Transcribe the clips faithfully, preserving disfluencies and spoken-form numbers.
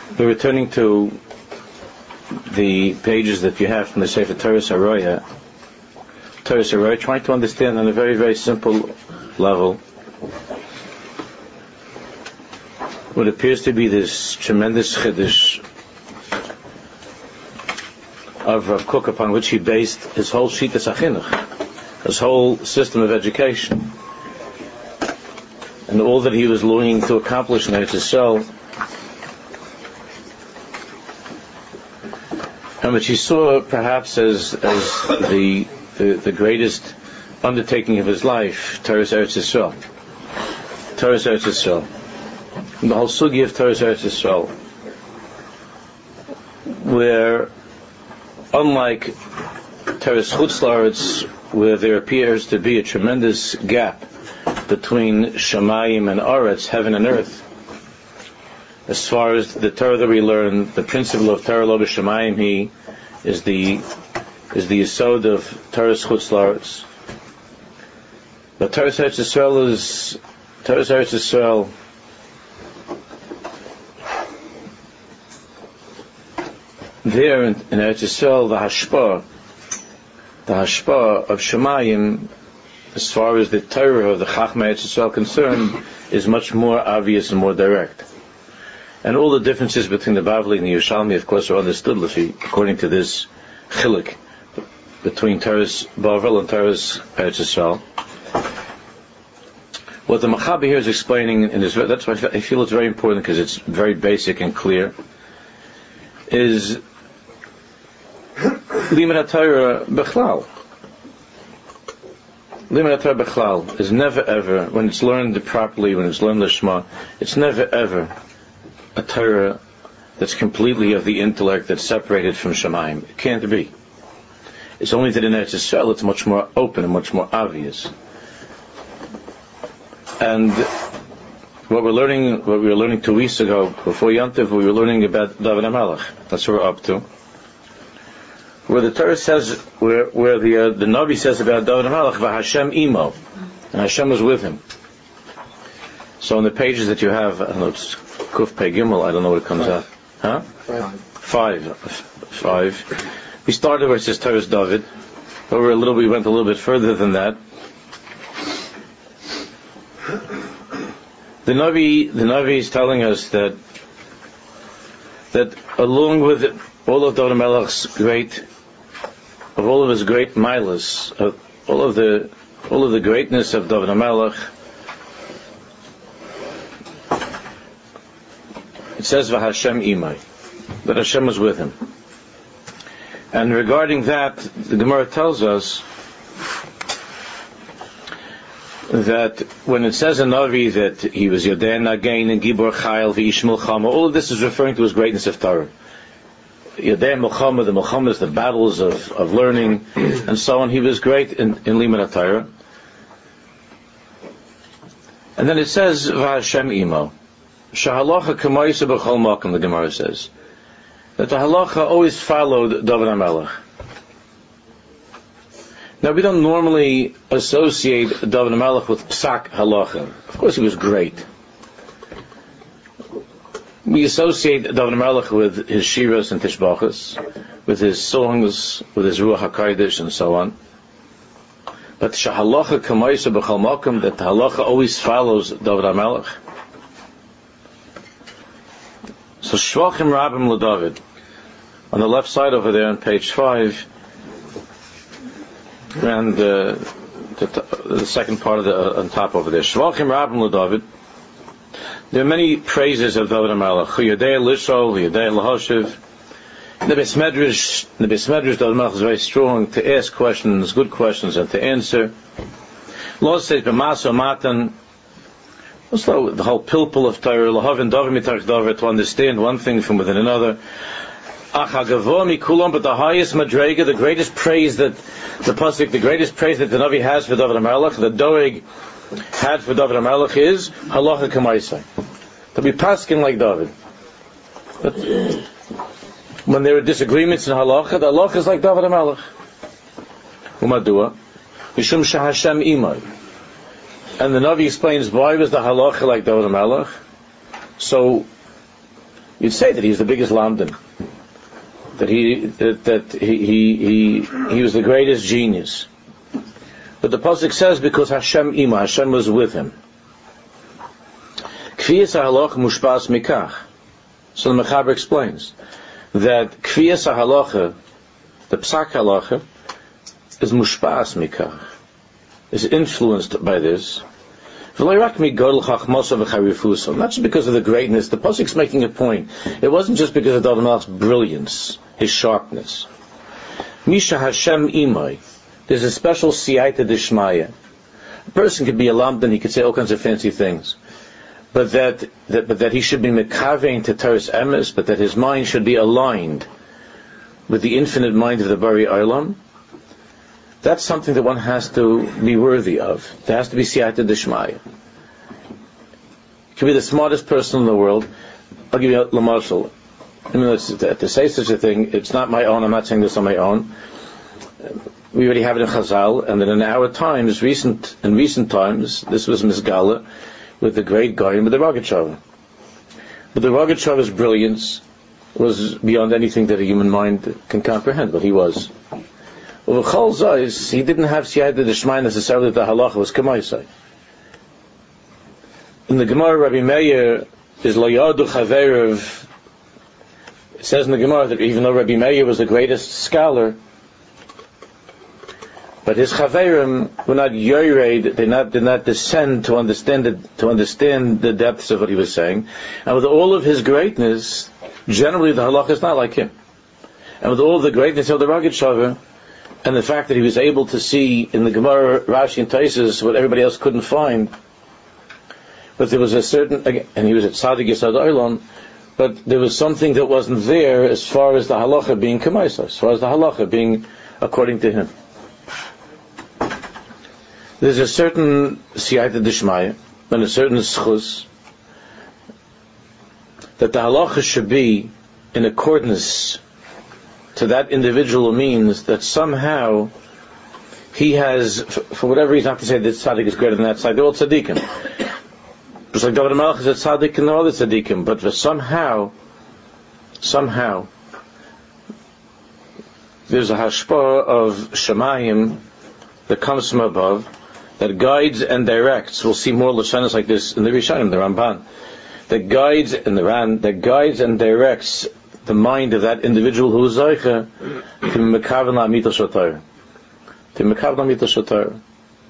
We're returning to the pages that you have from the Sefer Torah Saroya. Torah Saroya, trying to understand on a very, very simple level what appears to be this tremendous chiddush of Rav Kook, upon which he based his whole Shitas HaChinuch, his whole system of education, and all that he was longing to accomplish in Eretz Yisrael, and which he saw perhaps as as the the, the greatest undertaking of his life, Torah Eretz Yisrael. Torah Eretz Yisrael. The whole sugi of Torah Eretz Yisrael, where, unlike Torah Chutz La'aretz, where there appears to be a tremendous gap between Shamayim and Aretz, heaven and earth, as far as the Torah that we learn, the principle of Torah Lo B'Shamayim Hi is the is the yesod of Torah Chutz La'aretz. But Torah Eretz Yisrael is Torah Eretz Yisrael. There in, in Eretz Yisrael, the hashpah, the hashpah of Shamayim, as far as the Torah of the Chachma Eretz Yisrael concerned, is much more obvious and more direct. And all the differences between the Bavli and the Yerushalmi, of course, are understood according to this chiluk between Torah's Bavel and Torah's Eretz Yisrael. What the Machaber here is explaining, and that's why I feel it's very important because it's very basic and clear, is Limud HaTorah Bechlal. Limud HaTorah Bechlal is never ever, when it's learned properly, when it's learned Lishma, it's never ever a Torah that's completely of the intellect, that's separated from Shamayim. It can't be. It's only that in Eretz Yisrael it's much more open and much more obvious. And what we're learning, what we were learning two weeks ago, before Yantiv, we were learning about David HaMelech. That's what we're up to. Where the Torah says, where where the uh, the Navi says about David HaMelech, VaHashem imo, and Hashem was with him. So on the pages that you have, I don't know, it's Kuf Pei Gimel, I don't know what it comes out. Huh? Five. Five. We started where it says Torah's David, but we're a little, we went a little bit further than that. The Navi, the Navi is telling us that that along with all of David HaMelech's great, of all of his great milas, of all of the all of the greatness of David HaMelech, it says VaHashem imai, that Hashem was with him. And regarding that, the Gemara tells us that when it says in Navi that he was Yodei Nagain and Gibor Chayil V'ish Milchama, all of this is referring to his greatness of Torah. Yodei Milchama, the Milchamas, the battles of, of learning, and so on. He was great in, in Limud HaTorah. And then it says VaHashem imo. Shahalacha K'mayisa B'chol Makom, the Gemara says. That the halacha always followed David HaMelech. Now, we don't normally associate David HaMelech with Psak Halacha. Of course, he was great. We associate David HaMelech with his shiras and tishbachas, with his songs, with his Ruach HaKodesh, and so on. But Shahalacha K'mayisa B'chol Makom, that the halacha always follows David HaMelech. So Shvachim Rabim LeDavid, on the left side over there on page five, and uh, the, the second part of the uh, on top over there, Shvachim Rabim LeDavid. There are many praises of David HaMelech. Yodei Lishol, Yodei Lahoshiv. The Beis Medrash, the Beis Medrash, David HaMelech is very strong to ask questions, good questions, and to answer. Law says B'maso Matan. Also, the whole pilpul of Torah, lahavin davar mitarch davar, to understand one thing from within another. Achagavah mikulam, but the highest madrega, the greatest praise that the pasuk, the greatest praise that the Navi has for David HaMelech, the Doeg had for David HaMelech is halacha k'maisai, to be paskin like David. But when there are disagreements in halacha, the halacha is like David HaMelech. Umadua, mishum shahashem imai. And the Navi explains why was the halacha like David HaMelech. So you'd say that he's the biggest lamdan, that he that, that he, he he he was the greatest genius. But the pasuk says because Hashem ima, Hashem was with him. Kfiyas halacha mushpas mikach. So the Mechaber explains that kfiyas halacha, the psak halacha, is mushpas mikach, is influenced by this. Not just because of the greatness. The pasuk's making a point. It wasn't just because of David Melech's brilliance, his sharpness. Misha Hashem imay. There's a special siyata d'shmaya. A person could be a lamdan, he could say all kinds of fancy things, but that, that but that he should be mekavein to Torah's emes, but that his mind should be aligned with the infinite mind of the Bari Olam. That's something that one has to be worthy of. There has to be siyata d'shmaya. You can be the smartest person in the world. I'll give you a l'marshal. I mean, to, to say such a thing, it's not my own. I'm not saying this on my own. We already have it in Chazal, and then in our times, recent in recent times, this was Mizgala with the great Goyim, with the Rogatchover. But the Rogatchover's brilliance was beyond anything that a human mind can comprehend. But he was. Well, Chol Zayis, he didn't have siyata d'shmaya necessarily. The halacha was k'maisai. In the Gemara, Rabbi Meir is lo yadu chaverev. It says in the Gemara that even though Rabbi Meir was the greatest scholar, but his chaverim were not yored, they not did not descend to understand it, to understand the depths of what he was saying. And with all of his greatness, generally the halacha is not like him. And with all the greatness of the Rogatchover, and the fact that he was able to see in the Gemara, Rashi, and Taisus what everybody else couldn't find, but there was a certain, and he was at Tzaddik Yesod Olam, but there was something that wasn't there as far as the halacha being k'maisa, as far as the halacha being according to him. There's a certain siyata d'shmaya and a certain schus that the halacha should be in accordance to that individual means that somehow he has, for whatever reason, not to say that tzaddik is greater than that tzaddik, they're all tzaddikim. Just like David Melech is a tzaddik and all the tzaddikim, but for somehow, somehow, there's a hashpah of Shemayim that comes from above, that guides and directs. We'll see more lashonos like this in the Rishonim, the Ramban, that guides and the Ran, that guides and directs the mind of that individual who is Zaycha to mekaven la'amita shatar. To mekaven la'amita shatar.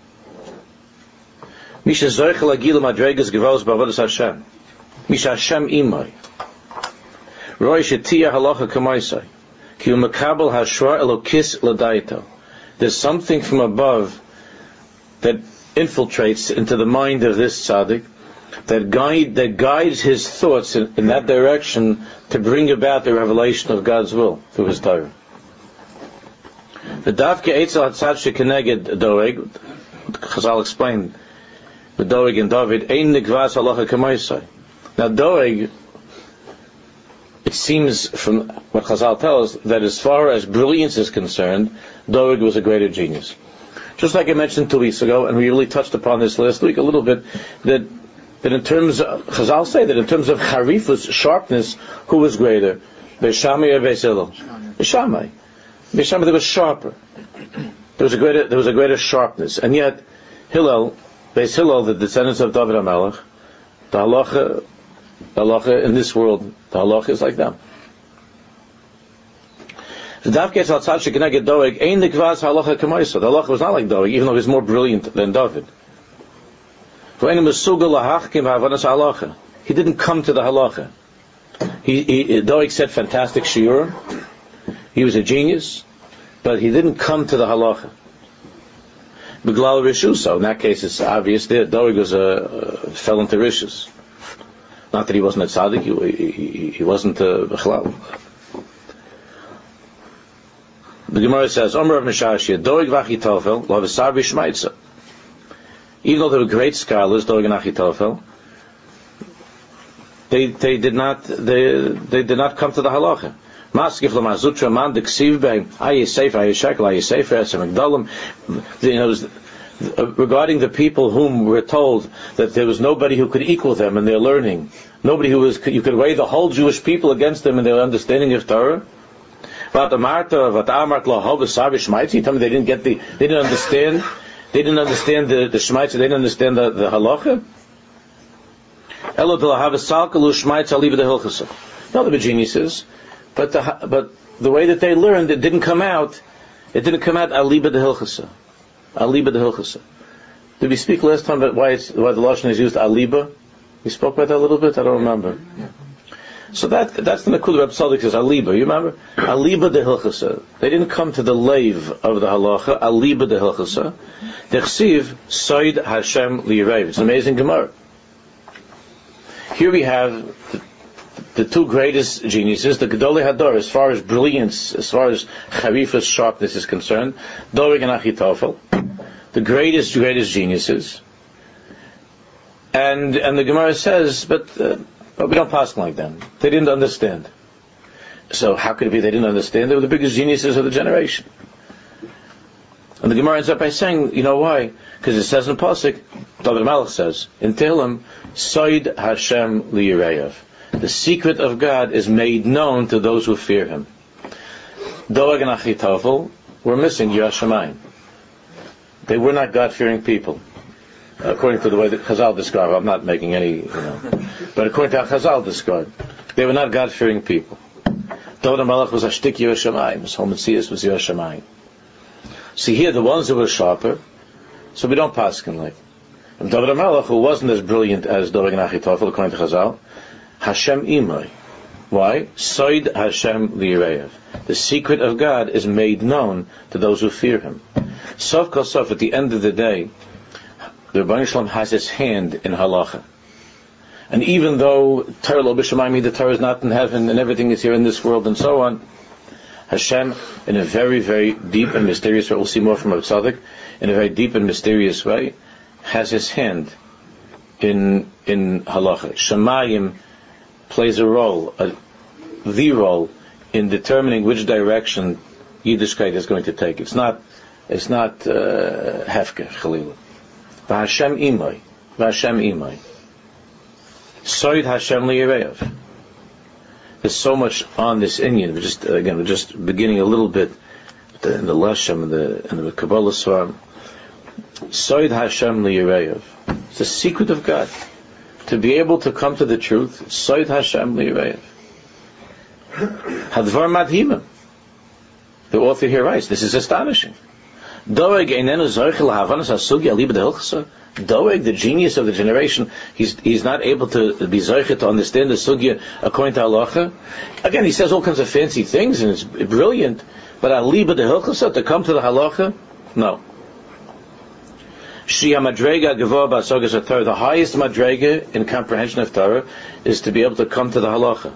Misha Zaycha la'gila madregas gevalos ba'avodas Hashem. Misha Hashem imay. Roi shetiyah halacha k'maisai. Ki hu mekabel hashra elokis l'daito. There's something from above that infiltrates into the mind of this tzaddik, that guide that guides his thoughts in, in that direction to bring about the revelation of God's will through His Torah. The Davke Eitzel Hatzad Shekeneged Doeg, Chazal explained, the Doeg and David, Ein Nikvas Halacha K'maisai. Now Doeg, it seems from what Chazal tells that as far as brilliance is concerned, Doeg was a greater genius. Just like I mentioned two weeks ago, and we really touched upon this last week a little bit, that that in terms of, Chazal say that in terms of charifus, sharpness, who was greater? Beis Shammai or Beis Hillel? Beis Shammai. Beis Shammai, there was sharper. There was a greater, there was a greater sharpness. And yet, Hillel, Beis Hillel, the descendants of David HaMelech, the halacha, the halacha in this world, the halacha is like them. The halacha was not like Doeg, even though he was more brilliant than David. He didn't come to the halacha. He, he, Doeg said fantastic shiur. He was a genius, but he didn't come to the halacha. Beglal Rishuso. In that case, it's obvious that Doeg was a, uh, fell into rishus. Not that he wasn't a tzaddik. He, he, he wasn't a bechlal. The Gemara says, Omer of Meshashia, Doeg v'Achitofel, lo v'sar v'shmaitza. Even though they were great scholars, Doeg and Achitofel, they they did not they they did not come to the halacha. Maskif l'mazutra man deksiv beim ayi sefer ayi shekel ayi sefer esem megdalim. You know, uh, regarding the people whom we're told that there was nobody who could equal them in their learning, nobody who was, you could weigh the whole Jewish people against them in their understanding of Torah. Tell me they didn't get the, they didn't understand, they didn't understand the, the Shmaitza, they didn't understand the, the halacha. No, they were geniuses, but the, but the way that they learned, it didn't come out, it didn't come out aliba de hilchasa. Aliba de hilchasa. Did we speak last time about why it's, why the Lashon is used aliba? We spoke about that a little bit, I don't remember. So that that's the Nakuda Reb Tzadok says aliba. You remember? Aliba de hilchasa. They didn't come to the lave of the halacha. Aliba de hilchasa. Dechsiv soid Hashem liyirev. It's an amazing Gemara. Here we have the, the two greatest geniuses, the Gedolei Hador, as far as brilliance, as far as charifas, sharpness is concerned, Doeg and Achitofel, the greatest, greatest geniuses. And and the Gemara says, but, uh, but we don't pass like them. They didn't understand. So how could it be they didn't understand? They were the biggest geniuses of the generation. And the Gemara ends up by saying, you know why? Because it says in Pasuk, David Malach says, in Tehillim, Soid Hashem liyireyev. The secret of God is made known to those who fear Him. Doeg and Achitofel were missing Yiras Shamayim. They were not God-fearing people, according to the way that Chazal described. I'm not making any, you know, but according to how Chazal described, they were not God-fearing people. David Malach was a shtik Yiras Shamayim. His whole Metzias was Yiras Shamayim. See here, the ones that were sharper, so we don't paskin like. And David HaMelech, who wasn't as brilliant as Doeg and Achitofel, according to Chazal, Hashem imay. Why? Soid Hashem liyireyev. The secret of God is made known to those who fear Him. Sof kol sof, at the end of the day, the Rebbeinu Shalom has His hand in halacha. And even though Torah lo b'shamayim, the Torah is not in heaven and everything is here in this world and so on, Hashem, in a very, very deep and mysterious way, we'll see more from Reb Tzadok, in a very deep and mysterious way, has His hand in in halacha. Shamayim plays a role, a, the role, in determining which direction Yiddishkeit is going to take. It's not, it's not uh, hefker, chalila. V'Hashem imay, v'Hashem imay. Soid Hashem liyireyev. There's so much on this Inyan. We're just again, we're just beginning a little bit in the Lashem and the and the Kabbalah Svarim. Soid Hashem liyireyev. It's the secret of God to be able to come to the truth. Soid Hashem liyireyev. Hadvar madhimim. The author here writes, this is astonishing. Doeg einenu zoichel havanas hasugya liba de hilchasa. Doeg, the genius of the generation, he's he's not able to be zoichet to understand the sugya according to halacha. Again, he says all kinds of fancy things and it's brilliant, but aliba de hilchasa, to come to the halacha, no. Shia madrega gevor ba'asogas Torah. The highest madrega in comprehension of Torah is to be able to come to the halacha,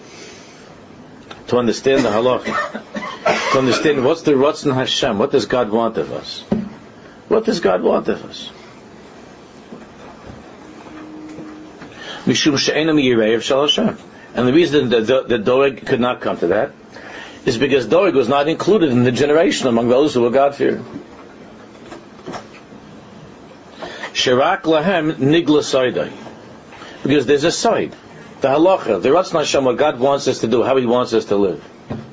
to understand the halacha, to understand what's the Ratzon Hashem. What does God want of us? What does God want of us? Mishum she'enam yireyev shel Hashem. And the reason that, that, that Doeg could not come to that is because Doeg was not included in the generation among those who were God-fearing. Shirak lahem nigla saidai. Because there's a side, the halacha, the Ratzon Hashem, what God wants us to do, how He wants us to live.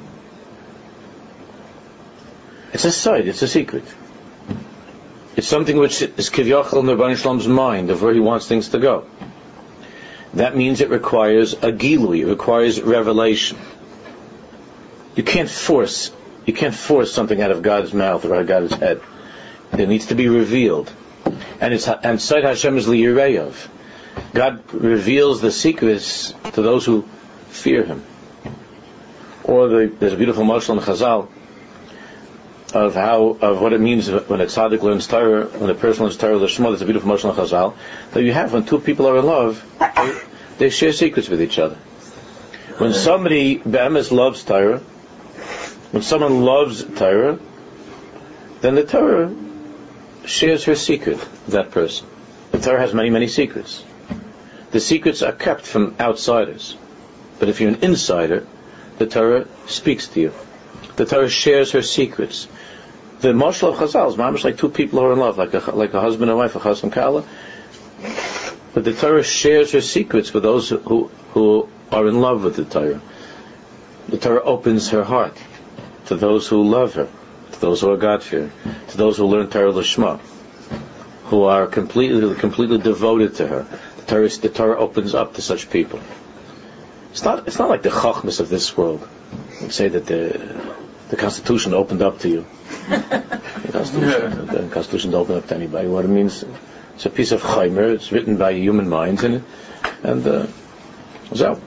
It's a side, it's a secret. It's something which is kivyachal in the Rebbeinu Shalom's mind of where He wants things to go. That means it requires a gilui, it requires revelation. You can't force, you can't force something out of God's mouth or out of God's head. It needs to be revealed. And it's and Soid Hashem is liyireyev. God reveals the secrets to those who fear Him. Or the, there's a beautiful mashal in Chazal of how of what it means when a tzaddik learns Torah, when a person learns Torah l'shma. There's a beautiful mashal in Chazal that you have when two people are in love, they, they share secrets with each other. When somebody be'emes loves Torah, when someone loves Torah, then the Torah shares her secret with that person. The Torah has many, many secrets. The secrets are kept from outsiders. But if you're an insider, the Torah speaks to you. The Torah shares her secrets. The Mashal of Chazal is mamish like two people who are in love, like a, like a husband and wife, a chas and kala. But the Torah shares her secrets with those who, who are in love with the Torah. The Torah opens her heart to those who love her, to those who are God-fearing, to those who learn Torah Lishma, who are completely completely devoted to her. The Torah, the Torah opens up to such people. It's not it's not like the chachmas of this world. You say that the the Constitution opened up to you. The Constitution, the Constitution doesn't open up to anybody. What it means, it's a piece of chaimer. It's written by human minds in it, and uh, so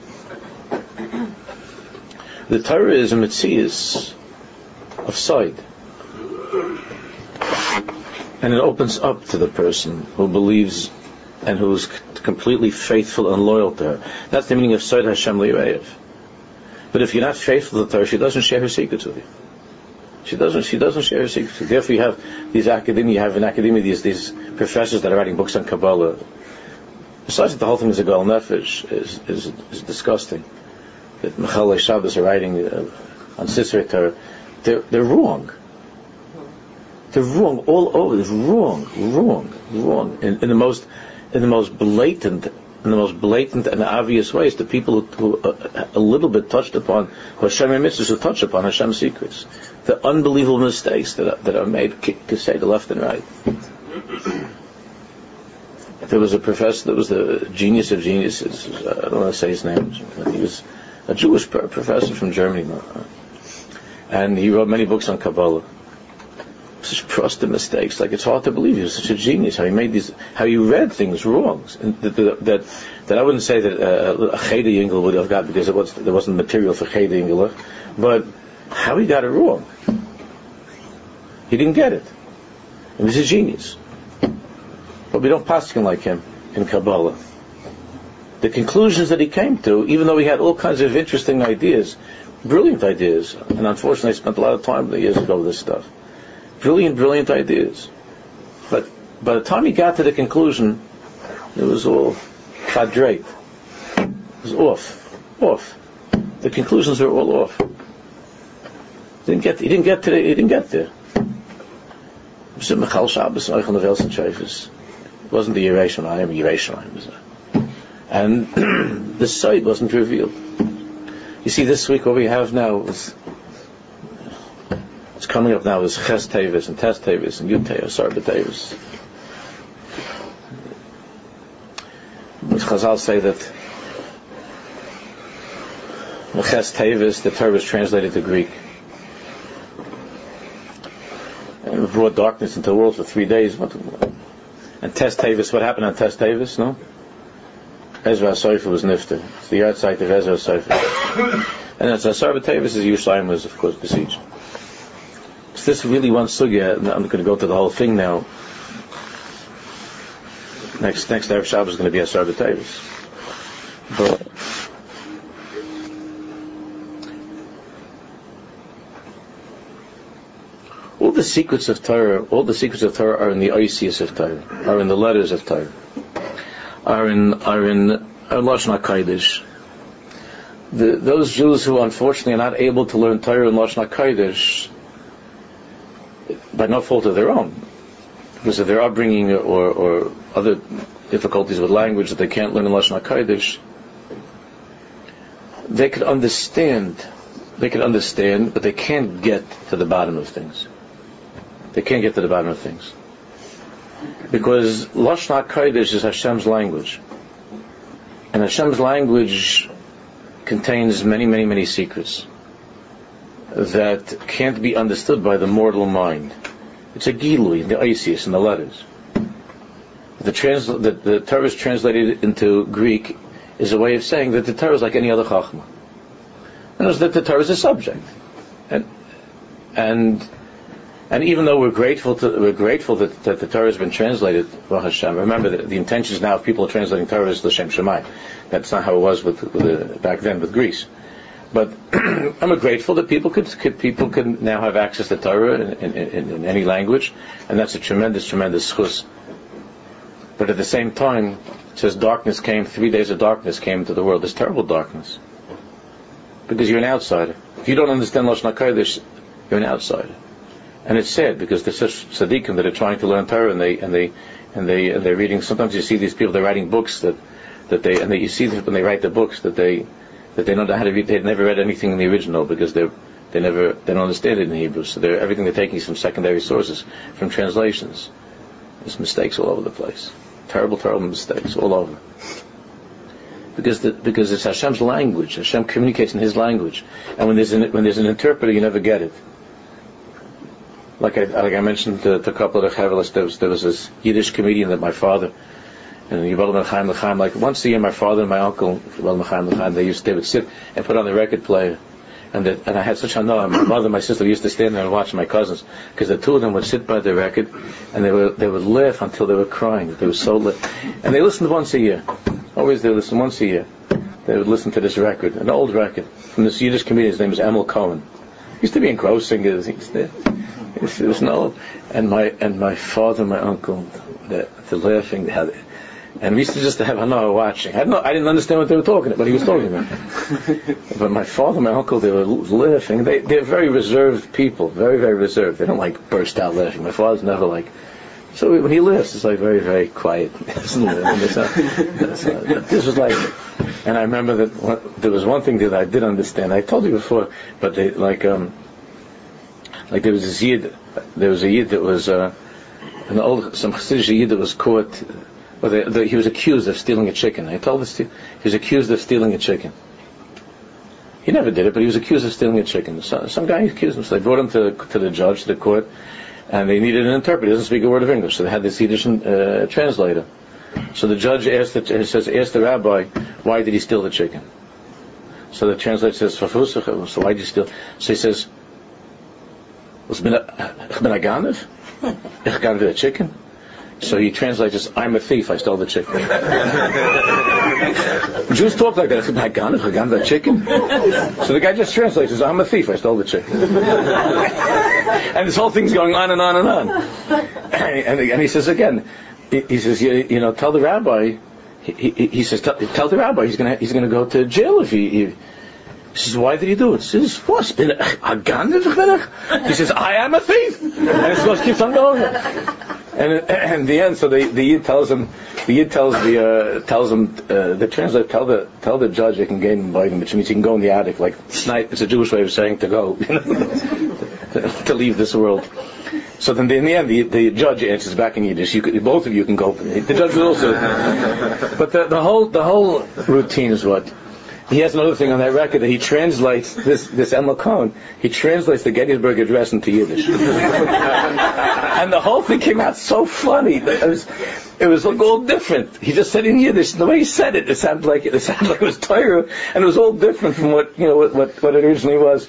the Torah is a metzias of side, and it opens up to the person who believes and who is completely faithful and loyal to her. That's the meaning of Sod Hashem Li'Yorev. But if you're not faithful to the Torah, she doesn't share her secrets with you. She doesn't. She doesn't share her secrets. Therefore, you have these academia. You have in academia these these professors that are writing books on Kabbalah. Besides that, the whole thing is a gal nefesh is is, is disgusting. That Mechalei Shabbos are writing uh, on Sisrei Torah. They're they're wrong. They're wrong all over. It's wrong, wrong, wrong. In, in the most in the most blatant. In the most blatant and obvious ways, the people who, who uh, a little bit touched upon Hashem mitzvahs, who touch upon Hashem's secrets, the unbelievable mistakes that are, that are made, to say the left and right. There was a professor that was the genius of geniuses. I don't want to say his name, but he was a Jewish professor from Germany, and he wrote many books on Kabbalah. Such prosta mistakes, like it's hard to believe he was such a genius. How he made these, how he read things wrong. And that, that that I wouldn't say that uh, a Cheder Yingel would have got, because it was there wasn't material for Cheder Yingel, but how he got it wrong. He didn't get it. He was a genius. But we don't paskin like him in Kabbalah. The conclusions that he came to, even though he had all kinds of interesting ideas, brilliant ideas, and unfortunately I spent a lot of time years ago with this stuff. Brilliant, brilliant ideas. But by the time he got to the conclusion, it was all chadrate. It was off. Off. The conclusions were all off. He didn't get, he didn't get to the, he didn't get there. It was Michal Shabbos, Eichel Nevels and Shefes. It wasn't the Yerushalayim, Yerushalayim. And the side wasn't revealed. You see, this week what we have now is, it's coming up now is Ches Tevis and Tes Tevis and Yud Tevis, Sarba Tevis. Chazal say that the Ches Tevis, the Torah was translated to Greek, and it brought darkness into the world for three days. And Tes Tevis, what happened on Tes Tevis? No, Ezra Sofer was nifter. It's the yard site of Ezra Sofer, and it's Sarba Tevis is Yerushalayim was of course besieged. So this really one sugya, and I'm going to go to the whole thing now. Next next Erev Shabbos is going to be a Sarba Tevis. But all the secrets of Torah, all the secrets of Torah are in the Oisius of Torah, are in the letters of Torah, are in are in Lashon HaKodesh. The, those Jews who unfortunately are not able to learn Torah in Lashon HaKodesh, by no fault of their own, because of their upbringing or, or other difficulties with language that they can't learn in Lashon HaKodesh, they could understand, they could understand, but they can't get to the bottom of things. They can't get to the bottom of things. Because Lashon HaKodesh is Hashem's language. And Hashem's language contains many, many, many secrets that can't be understood by the mortal mind. It's a gilui, the Isis, in the letters. The, trans- the, the Torah is translated into Greek is a way of saying that the Torah is like any other chachma. And it's that the Torah is a subject. And and and even though we're grateful to, we're grateful that, that the Torah has been translated, Baruch Hashem. Remember that the intentions now of people are translating Torah is L'Shem Shamayim. That's not how it was with, with the, back then with Greece. But I'm grateful that people could, could people could now have access to Torah in, in, in, in any language, and that's a tremendous, tremendous chus. But at the same time, it says darkness came, three days of darkness came into the world. There's terrible darkness. Because you're an outsider. If you don't understand Lashon HaKodesh, you're an outsider. And it's sad because there's such tzaddikim that are trying to learn Torah, and they and they and they and they're reading. Sometimes you see these people, they're writing books that that they and they, you see them when they write the books that they that they don't know how to read. They've never read anything in the original because they they never they don't understand it in Hebrew. So they're, everything they're taking is from secondary sources, from translations. There's mistakes all over the place. Terrible, terrible mistakes all over. Because the, because it's Hashem's language. Hashem communicates in His language, and when there's an, when there's an interpreter, you never get it. Like I like I mentioned to, to a couple of the Chavelas, there was there was this Yiddish comedian that my father and Yuval Mechaim L'Chaim, like once a year, my father and my uncle Yuval Mechaim L'Chaim, they used they would sit and put on the record player, and the, and I had such a no. My mother and my sister used to stand there and watch my cousins, because the two of them would sit by the record, and they would they would laugh until they were crying. They were so lit, and they listened once a year. Always they would listen once a year. They would listen to this record, an old record from this Yiddish comedian. His name was Emil Cohen. He used to be engrossing. It was, it was no, and my and my father and my uncle, the, the laughing, they had, and we used to just have Hanoah watching. I didn't, know, I didn't understand what they were talking about, but he was talking about. But my father and my uncle, they were laughing. They, they're very reserved people, very, very reserved. They don't like burst out laughing. My father's never like. So when he laughs, it's like very, very quiet. This was like, and I remember that one, there was one thing that I did understand. I told you before, but they, like, um, like there was this Yid, there was a Yid that was uh, an old, some Chassidish Yid that was caught. Well, they, they, he was accused of stealing a chicken. I told this to you. He was accused of stealing a chicken. He never did it, but he was accused of stealing a chicken. So, some guy accused him, so they brought him to to the judge, to the court. And they needed an interpreter. He doesn't speak a word of English, so they had this Yiddish uh, translator. So the judge asked, the, he says, asked the rabbi, why did he steal the chicken? So the translator says, so why did he steal? So he says, ich bin a ganev? Ich ganev a chicken? So he translates, I'm a thief, I stole the chicken. Jews talk like that. I said, I got it, I got that chicken. So the guy just translates, I'm a thief, I stole the chicken. And this whole thing's going on and on and on. And, and he says again, he, he says, you, you know, tell the rabbi, he, he, he says, tell, tell the rabbi he's going to he's going to go to jail if he... he He says, why did he do it? He says, what? He says, I am a thief. And it just keeps on going. And in the end, so the, the Yid tells him, the Yid tells the, uh, tells him, uh, the translator, tell the, tell the judge they can gain him by him, which means he can go in the attic, like, it's a Jewish way of saying to go, you know, to, to leave this world. So then in the end, the, the judge answers back in Yiddish, you could, both of you can go. The judge will also, but the, the whole, the whole routine is what? He has another thing on that record that he translates this this Emil Cohen. He translates the Gettysburg Address into Yiddish, and the whole thing came out so funny. It was it was like all different. He just said in Yiddish, and the way he said it, it sounded like it, it sounded like it was Torah, and it was all different from what you know what what, what it originally was.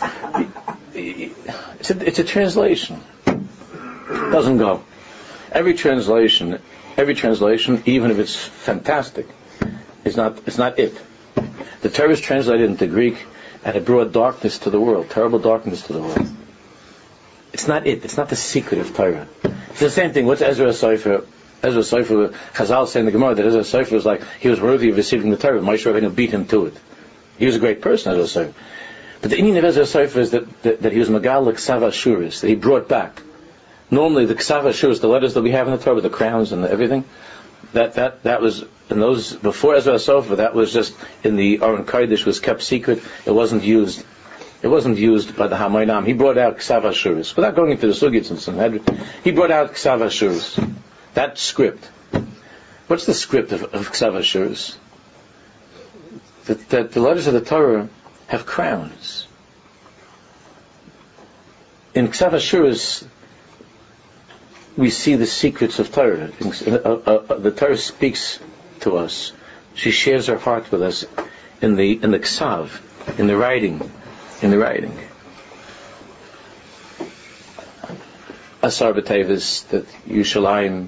It's a, it's a translation. It doesn't go. Every translation, every translation, even if it's fantastic, is not it's not it. The Torah is translated into Greek, and it brought darkness to the world, terrible darkness to the world. It's not it. It's not the secret of Torah. It's the same thing. What's Ezra Sofer? Ezra Sofer, Chazal say in the Gemara that Ezra Sofer was like, he was worthy of receiving the Torah. Moshe Rabbeinu beat him to it. He was a great person, Ezra Sofer. But the meaning of Ezra Sofer is that, that, that he was Magal Ksav Ashuris, that he brought back. Normally the Ksav Ashuris, the letters that we have in the Torah, the crowns and everything, that, that, that was... And those before Ezra Sofer, that was just in the Aron Kodesh, was kept secret. It wasn't used. It wasn't used by the Hamoinam. He brought out Ksav Ashuris without going into the Sugits and Sanhedrin. He brought out Ksav Ashuris. That script. What's the script of, of Ksav Ashuris? That, that the letters of the Torah have crowns. In Ksav Ashuris, we see the secrets of Torah. Uh, uh, uh, the Torah speaks to us. She shares her heart with us in the in the ksav, in the writing, in the writing. Asar b'tevis, that Yerushalayim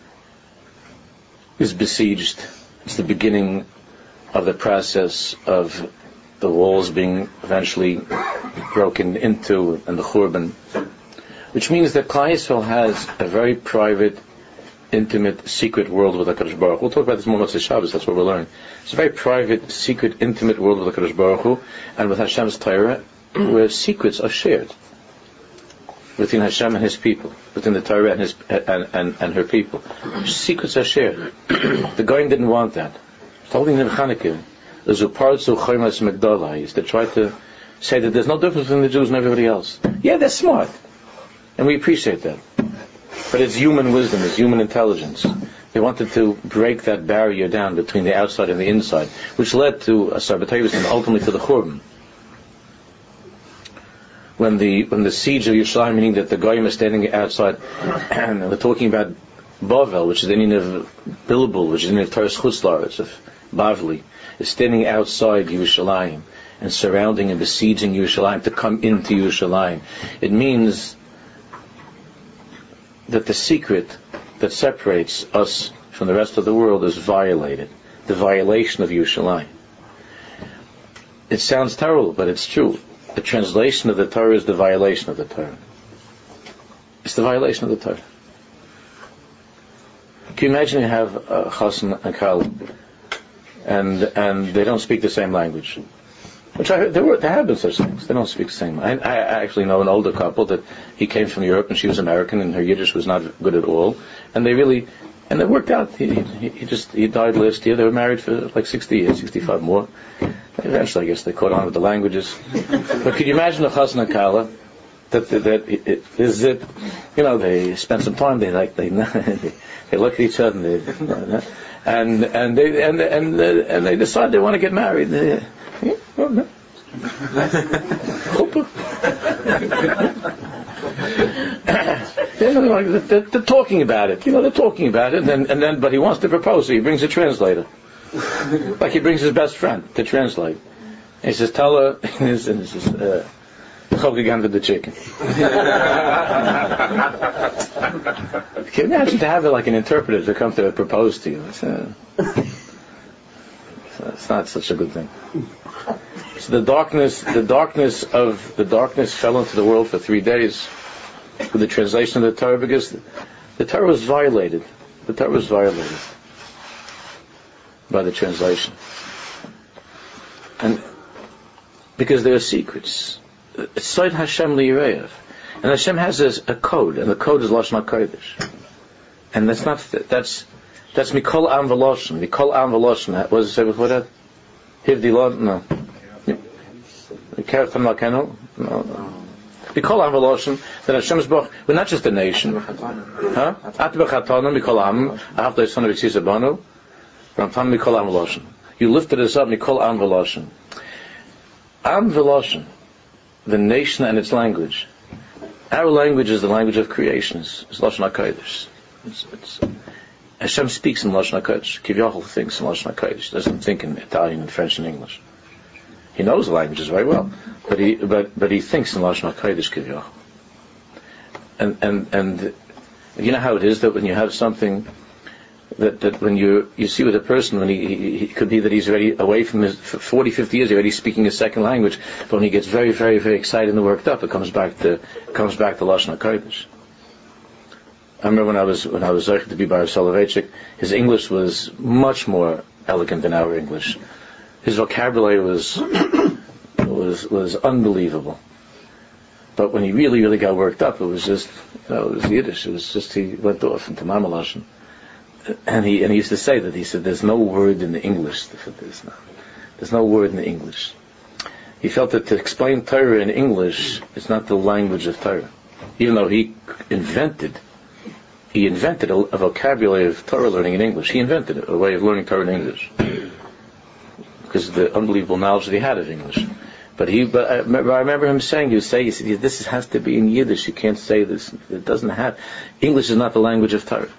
is besieged. It's the beginning of the process of the walls being eventually broken into and the Churban, which means that Klal Yisrael has a very private, intimate, secret world with HaKadosh Baruch Hu. We'll talk about this more on Shabbos, that's what we're learning. It's a very private, secret, intimate world with HaKadosh Baruch Hu, and with Hashem's Torah, where secrets are shared. between Hashem and His people, between the Torah and His and, and, and her people. Secrets are shared. The Goyim didn't want that. Holding the Chanukah is a part of Choymas Megdala is to try to say that there's no difference between the Jews and everybody else. Yeah, they're smart, and we appreciate that. But it's human wisdom, it's human intelligence. They wanted to break that barrier down between the outside and the inside, which led to Asar B'Tevis and ultimately to the Churban. When the when the siege of Yerushalayim, meaning that the Goyim is standing outside, and we're talking about Bavel, which is the meaning of Bilbul, which is the meaning of Taras Chutz La'aretz, of Bavli, is standing outside Yerushalayim and surrounding and besieging Yerushalayim to come into Yerushalayim. It means that the secret that separates us from the rest of the world is violated. The violation of Yerushalayim. It sounds terrible, but it's true. The translation of the Torah is the violation of the Torah. It's the violation of the Torah. Can you imagine you have a Chassan and Kal, and and they don't speak the same language? Which I heard, there were there have been such things. They don't speak the same. I, I actually know an older couple that he came from Europe and she was American and her Yiddish was not good at all, and they really and it worked out. He, he, he just he died last year. They were married for like sixty years, sixty-five more. Eventually, I guess they caught on with the languages. But could you imagine a Chassan and Kala that that, that it, it, is it? You know, they spend some time. They like they they look at each other and they and and they and and and they decide they want to get married. They, oh, no. You know, they're, they're talking about it. You know, they're talking about it, and then, and then, but he wants to propose, so he brings a translator, like he brings his best friend to translate. And he says, "Tell her," and he says, uh, "Chog the chicken." Can you imagine to have it like an interpreter to come to propose to you? It's, uh, it's not such a good thing. So the darkness, the darkness of the darkness fell into the world for three days with the translation of the Torah, because the Torah was violated. The Torah was violated by the translation, and because there are secrets. It's Sod Hashem Liyireyev, and Hashem has a, a code, and the code is Lashon HaKodesh, and that's not that's that's Mikol Am V'Lashon. Mikol Am V'Lashon. What does it say before that? Hivdi Lod? No. Kerem Lakeno? No. Mikol Am V'Lashon. That Hashem's Baruch. We're not just a nation. Huh? At B'Chatonu Mikol Am. After the son of Yitzis Abanu. Ramtam Mikol Am V'Lashon. You lifted us up. Mikol Am V'Lashon. Am V'Lashon. The nation and its language. Our language is the language of creation. It's Lashon HaKodesh. It's, it's, Hashem speaks in Lashon HaKodesh. Kivyachol thinks in Lashon HaKodesh. Doesn't think in Italian and French and English. He knows the languages very well, but he but but he thinks in Lashon HaKodesh Kivyachol. And and and you know how it is that when you have something that, that when you you see with a person, when he, he, he could be that he's already away from his for forty, fifty years, already speaking a second language, but when he gets very, very, very excited and worked up, it comes back to comes back to Lashon HaKodesh. I remember when I was when I was zeichet to be by Rav Soloveitchik, his English was much more elegant than our English. His vocabulary was was was unbelievable. But when he really, really got worked up, it was just, you know, it was Yiddish. It was just, he went off into Mamalashon. And he and he used to say that, he said, there's no word in the English for this now. There's no word in the English. He felt that to explain Torah in English is not the language of Torah. Even though he invented, he invented a, a vocabulary of Torah learning in English. He invented it, a way of learning Torah in English. Because of the unbelievable knowledge that he had of English. But he, but I remember, I remember him saying, he would say, he said, this has to be in Yiddish. You can't say this. It doesn't have. English is not the language of Torah.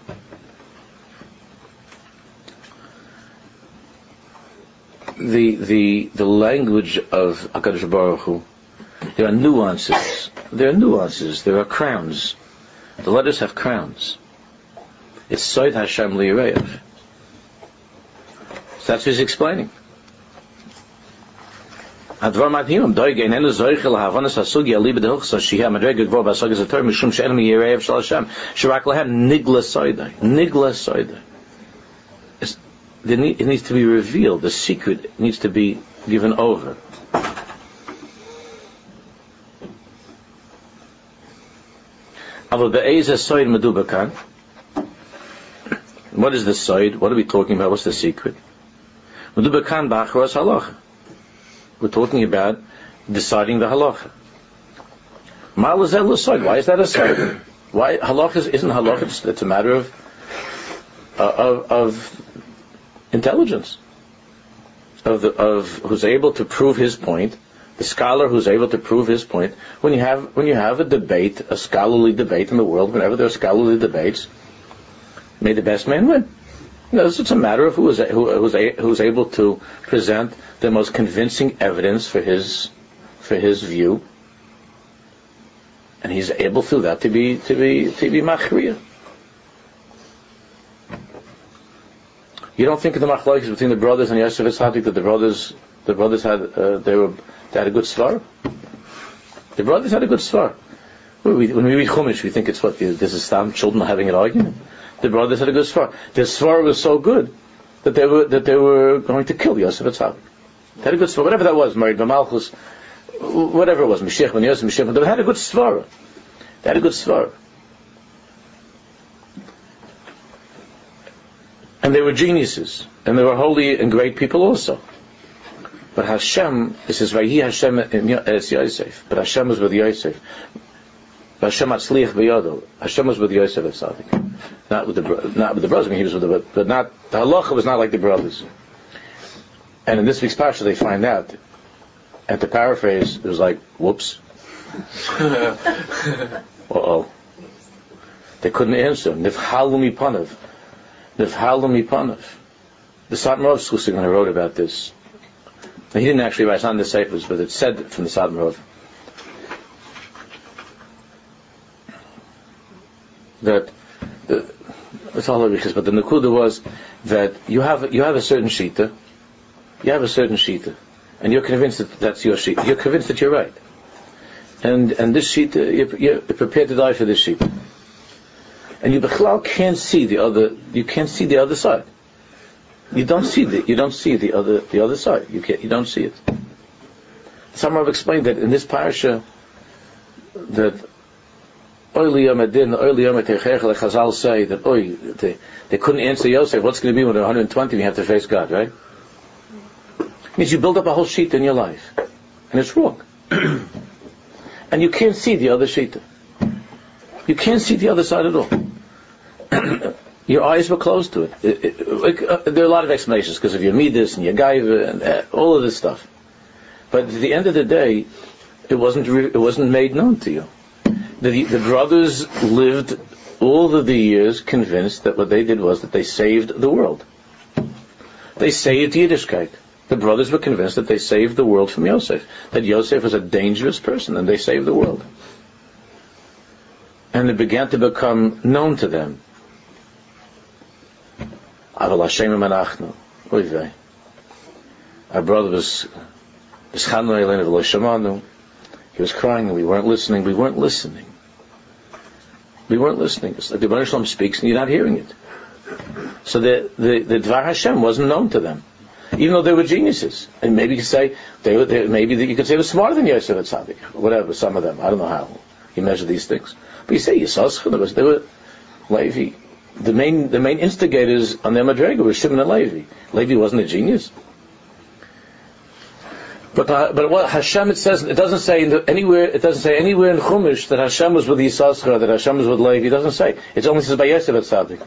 The the the language of HaKadosh Baruch Hu, there are nuances. There are nuances. There are crowns. The letters have crowns. It's Sod Hashem Liyireyev. So that's what he's explaining. הדבר מדהים, דויג איננו זויך להבנת הסוגיה ליבא דהוכסה שהיא המדרגה גבוהה בהשגת התורה משום שאין מיראיו של השם שרק להם נגלה סוידאי, נגלה סוידאי. It needs to be revealed. The secret needs to be given over. What is the side? What are we talking about? What's the secret? We're talking about deciding the halacha. Why is that a side? Why halacha isn't halacha? It's, it's a matter of, uh, of of intelligence, of the of who's able to prove his point. The scholar who's able to prove his point. When you have when you have a debate, a scholarly debate in the world, whenever there are scholarly debates, may the best man win. You know, it's a matter of who is who, who's who's able to present the most convincing evidence for his for his view, and he's able through that to be to be to be machriya. You don't think of the machlokes between the brothers and Yosef Atzadik that the brothers the brothers had uh, they were they had a good svar? The brothers had a good svar. When we, when we read Chumash, we think it's what this is some children having an argument. The brothers had a good svar. Their svar was so good that they were that they were going to kill Yosef Atzadik. They had a good svar, whatever that was, married Malchus, whatever it was, Mashiach ben Yosef, Mashiach ben, they had a good svar. They had a good svar. And they were geniuses, and they were holy and great people also. But Hashem, it says, Vayhi Hashem es Yosef. But Hashem was with Yosef. Hashem atzliach b'yodo. Hashem was with Yosef Atzadik, not with the not with the brothers. I mean, he was with the but not the halacha was not like the brothers. And in this week's parsha, they find out. And to paraphrase, it was like, whoops. uh oh. They couldn't answer. Nivhalu mipanav. Nivhalu mipanav. The Satmar Rav Susig, when I wrote about this, he didn't actually write on the Seifers, but it's said from the Satmar Rav that the, it's all because, but the Nakuda was that you have you have a certain shita, you have a certain shita, and you're convinced that that's your shita. You're convinced that you're right, and and this shita, you're, you're prepared to die for this shita, and you bichlal can't see the other. You can't see the other side. You don't see the you don't see the other the other side. You can't you don't see it. Some have explained that in this parasha that early Yom Adin, early Yom Teichech, like Chazal say that oy they, they couldn't answer Yosef. What's going to be when they're one hundred twenty? We have to face God, right? It means you build up a whole sheet in your life, and it's wrong, and you can't see the other sheet. You can't see the other side at all. Your eyes were closed to it. it, it like, uh, there are a lot of explanations because of your midas and your gaiva and uh, all of this stuff. But at the end of the day, it wasn't re- it wasn't made known to you. The, the brothers lived all of the years convinced that what they did was that they saved the world. They saved Yiddishkeit. The brothers were convinced that they saved the world from Yosef. That Yosef was a dangerous person, and they saved the world. And it began to become known to them. Our brother was he was crying and we weren't listening. We weren't listening. We weren't listening. It's like the Baruch Shalom speaks and you're not hearing it. So the, the, the Dvar Hashem wasn't known to them. Even though they were geniuses. And maybe you could say, they were, they, maybe you could say they were smarter than Yosef Atzadik. Whatever, some of them. I don't know how you measure these things. But you say, Yisrael, they were Levi. The main, the main instigators on their Madrega were Shimon and Levi. Levi wasn't a genius. But uh, but what Hashem, it says, it doesn't say in the, anywhere. It doesn't say anywhere in Chumash that Hashem was with Yisachar, that Hashem was with Levi. It doesn't say. It only says by Yosef Atzadik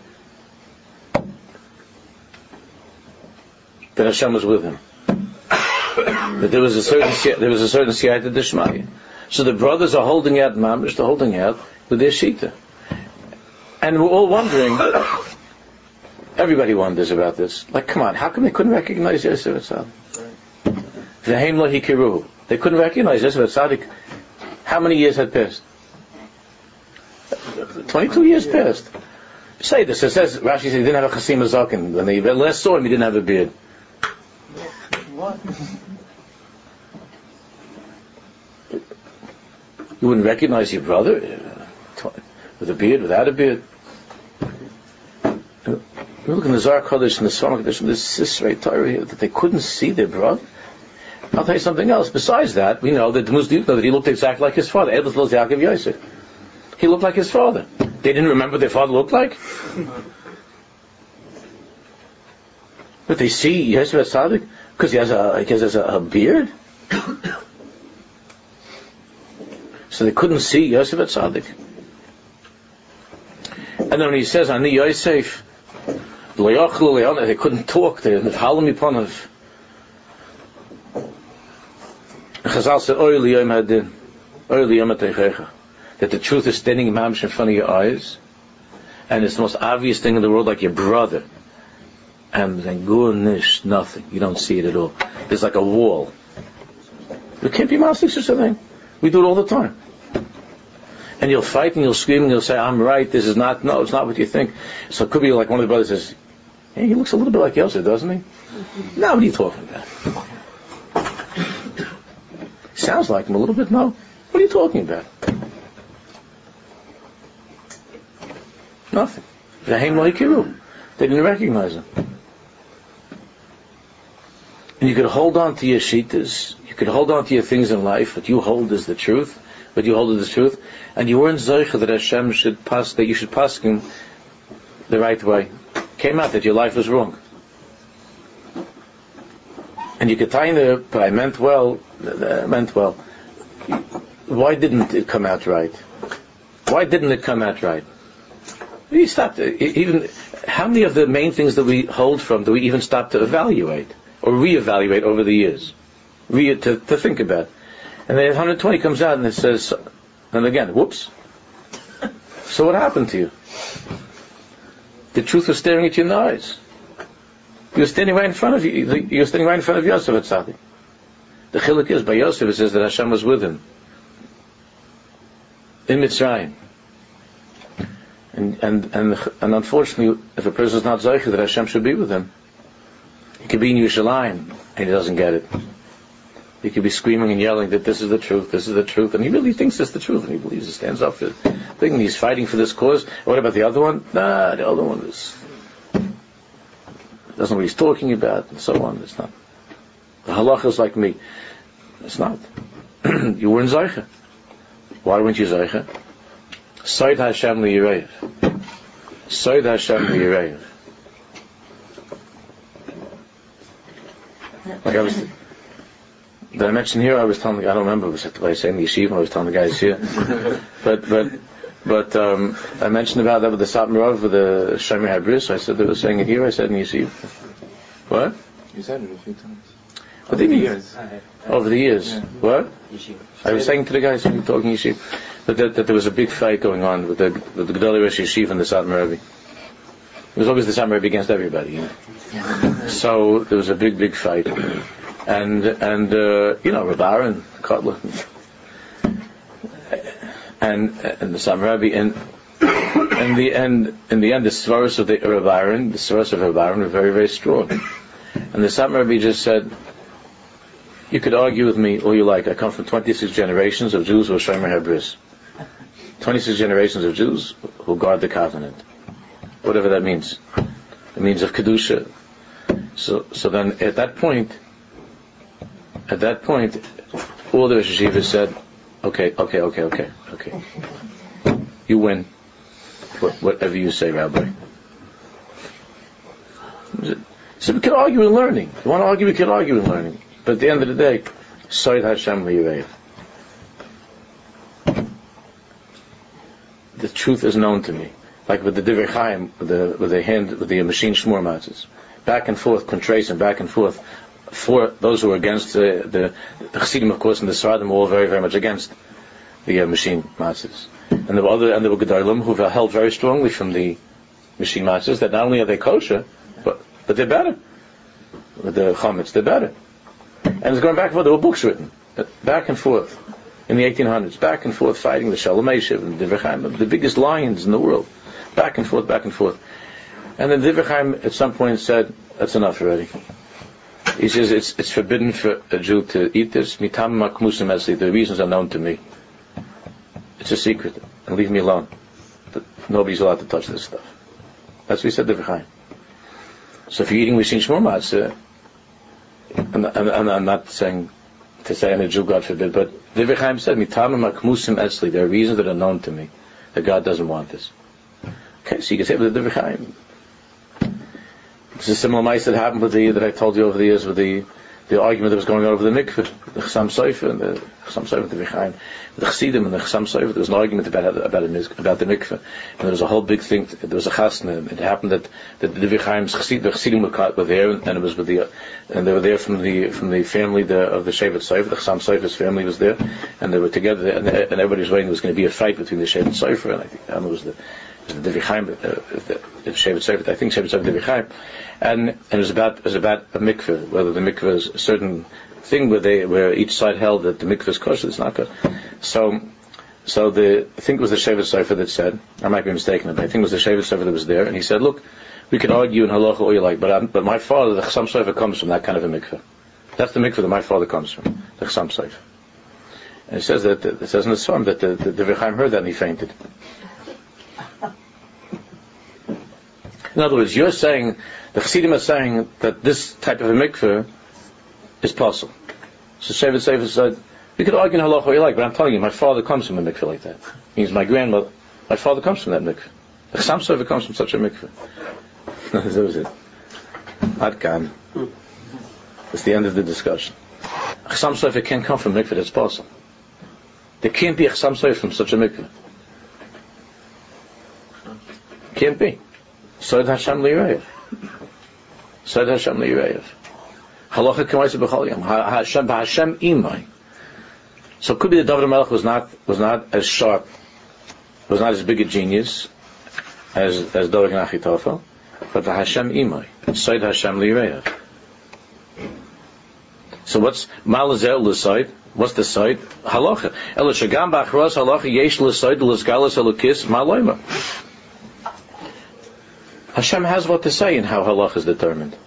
that Hashem was with him. That there was a certain there was a certain siyata d'shmaya. So the brothers are holding out mamish. They're holding out with their shita, and we're all wondering. Everybody wonders about this. Like, come on, how come they couldn't recognize Yosef Atzadik? V'heim lo hikiruhu. They couldn't recognize Yosef Atzadik. How many years had passed? Twenty-two years passed. Say this. It says Rashi said he didn't have a chasim zaken. When they last saw him, he didn't have a beard. What? You wouldn't recognize your brother with a beard, without a beard. Look in the Zohar Kodesh and the Sfar Kodesh and this Sisrei Torah here that they couldn't see their brother. I'll tell you something else. Besides that, we know that the Muslims know that he looked exactly like his father. Edel Yaakov Yosef. He looked like his father. They didn't remember what their father looked like? But they see Yosef Atzadik because he has a, he has a, a beard? So they couldn't see Yosef Atzadik. And then when he says, Ani Yosef, they couldn't talk, they didn't follow me upon it. Chazal said, Oy liyom hadin, Oy liyom ateichecha, that the truth is standing in front of your eyes, and it's the most obvious thing in the world, like your brother. And then goodness, nothing. You don't see it at all. There's like a wall. There can't be mastic such a thing. We do it all the time. And you'll fight and you'll scream and you'll say, I'm right, this is not, no, it's not what you think. So it could be like one of the brothers says, hey, he looks a little bit like Yosef, doesn't he? No, what are you talking about? Sounds like him a little bit, no? What are you talking about? Nothing. They didn't recognize him. And you could hold on to your shittas, you could hold on to your things in life, what you hold is the truth, what you hold is the truth, and you weren't zeicha that Hashem should pass, that you should pass him the right way. Came out that your life was wrong. And you could tie in there, but I meant well, I meant well. Why didn't it come out right? Why didn't it come out right? We stopped, even, how many of the main things that we hold from do we even stop to evaluate? Or reevaluate over the years, Re- to, to think about. And then one hundred twenty comes out and it says, and again, whoops. So what happened to you? The truth was staring at you in the eyes. You were standing right in front of you. You were standing right in front of Yosef Atzadik. The chiluk is by Yosef. It says that Hashem was with him in Mitzrayim. And and and and unfortunately, if a person is not zeicha that Hashem should be with him, he could be in Yerushalayim and he doesn't get it. He could be screaming and yelling that this is the truth, this is the truth, and he really thinks it's the truth, and he believes it, stands up for it, thinking he's fighting for this cause. What about the other one? Nah, the other one is doesn't know what he's talking about, and so on. It's not. The halacha is like me. It's not. You weren't zeicha. Why weren't you zeicha? Soid Hashem liyireiv. Soid Hashem liyireiv. Like I was, did I mention here? I was telling, I don't remember, was it the I was saying the yeshiva, I was telling the guys here. but, but, but, um, I mentioned about that with the Satmar Rav, with the Shomer HaBris. I said they were saying it here, I said in the yeshiva. What? You said it a few times. What do you mean? Years. Over the years. Yeah. What? Yeshiva. I was saying to the guys who were talking yeshiva, that, that, that there was a big fight going on with the, with the Gedolei Rosh Yeshiva and the Satmar Rav. It was always the Satmar Rav against everybody, you know. So there was a big, big fight, and and uh, you know, Reb Aaron, Kotler, and and the Satmar Rav, and in the end, in the end, the svaros of the Reb Aaron, the svaros of Reb Aaron were very, very strong, and the Satmar Rav just said, "You could argue with me all you like. I come from twenty-six generations of Jews who are Shomer HaBris, twenty-six generations of Jews who guard the covenant." Whatever that means. It means of Kedusha. So so then at that point, at that point, all the Rosh Yeshivas said, okay, okay, okay, okay, okay. You win. What, whatever you say, Rabbi. So we can argue in learning. If you want to argue, we can argue in learning. But at the end of the day, Soid Hashem liyireiv. The truth is known to me. Like with the Divrei Chaim, with the with the hand, with the machine shmur matzahs, back and forth, contrasting back and forth. For those who are against uh, the the Chassidim, of course, and the Saradim were all very, very much against the uh, machine matzahs, and there were other and there were Gedolim who held very strongly from the machine matzahs that not only are they kosher, but but they're better. With the chametz, they're better. And it's going back and forth. There were books written back and forth in the eighteen hundreds, back and forth fighting the Shalom Eishiv and the Divrei Chaim, the biggest lions in the world. Back and forth, back and forth. And then Divrei Chaim at some point said, that's enough already. He says, it's it's forbidden for a Jew to eat this. Mitam makmusim esli. The reasons are known to me. It's a secret. And leave me alone. But nobody's allowed to touch this stuff. That's what he said, Divrei Chaim. So if you're eating machine shmur matzah, and, and, and I'm not saying to say I'm a Jew, God forbid, but Divrei Chaim said, Mitam makmusim esli. There are reasons that are known to me. that God doesn't want this. Okay, so you can say with the Divrei Chaim. It's a similar mice that happened with the that I told you over the years with the the argument that was going on over the mikveh, the Chassam Sofer and the Chassam Sofer and the Divrei Chaim, the Chassidim and the Chassam Sofer. There was an argument about about about the mikveh, and there was a whole big thing. There was a chasna. It happened that, that the Divrei Chaim's Chassidim, the Chassidim were there, and it was with the and they were there from the from the family the, of the Shevet Sofer. The Chassam Sofer's family was there, and they were together, and, and everybody was waiting. There was going to be a fight between the Shevet Sofer and I think and it was the the Divrei Chaim, uh, the, the Shevet Sofer. I think Shevet Sofer Divrei Chaim. And, and it was about it was about a mikveh, whether the mikveh is a certain thing where they where each side held that the mikveh is kosher, it's not good. So, so the I think it was the Shevet Sofer that said, I might be mistaken, but I think it was the Shevet Sofer that was there, and he said, look, we can argue in halacha all you like, but I'm, but my father, the Chassam Sofer, comes from that kind of a mikveh. That's the mikveh that my father comes from, the Chassam Sofer. And it says that it says in the Psalm that the the, the Divrei Chaim heard that and he fainted. In other words, you're saying, the Chassidim are saying that this type of a mikveh is possible. So Shevet Sofer said, we could argue in halacha what you like, but I'm telling you, my father comes from a mikveh like that. It means my grandmother, my father comes from that mikveh. The Chassam Sofer comes from such a mikveh. That was it. Ad kan. It's the end of the discussion. A Chassam Sofer can't come from a mikveh that's possible. There can't be a Chassam Sofer from such a mikveh. Can't be. Sod Hashem li'Yireyev. Sod Hashem li'Yireyev. Halacha k'maisa b'chol yom. Hashem b'Hashem imay. So it could be that David HaMelech was not was not as sharp, was not as big a genius as as Doeg and Achitofel, but Hashem imay. Sod Hashem li'Yireyev. So what's malazel l'sod? What's the side? Halacha. Ela shagam b'achros halacha yesh l'sod l'sgalas elokis ma'loima. Hashem has what to say in how halach is determined.